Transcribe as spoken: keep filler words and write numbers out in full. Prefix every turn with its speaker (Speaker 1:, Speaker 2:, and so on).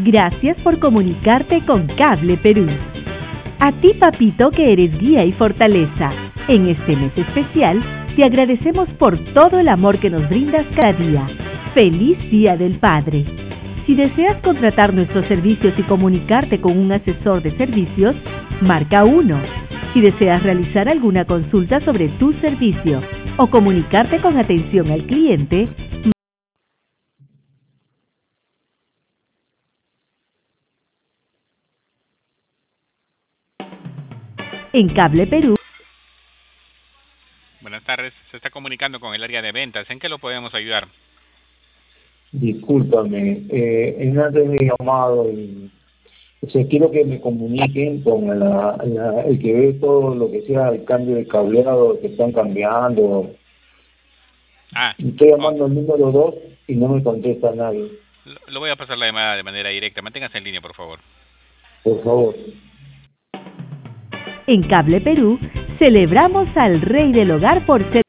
Speaker 1: Gracias por comunicarte con Cable Perú. A ti, papito, que eres guía y fortaleza. En este mes especial, te agradecemos por todo el amor que nos brindas cada día. ¡Feliz Día del Padre! Si deseas contratar nuestros servicios y comunicarte con un asesor de servicios, marca uno. Si deseas realizar alguna consulta sobre tu servicio o comunicarte con atención al cliente, en Cable Perú.
Speaker 2: Buenas tardes, se está comunicando con el área de ventas. ¿En qué lo podemos ayudar?
Speaker 3: Discúlpame, eh, en antes de llamado, y, o sea, quiero que me comuniquen con la, la, el que ve todo lo que sea el cambio de cableado que están cambiando.
Speaker 2: Ah,
Speaker 3: Estoy llamando
Speaker 2: oh,
Speaker 3: al número dos y no me contesta nadie.
Speaker 2: lo, lo voy a pasar la llamada de manera directa. Manténgase en línea, por favor.
Speaker 3: Por favor.
Speaker 1: En Cable Perú, celebramos al Rey del Hogar por ser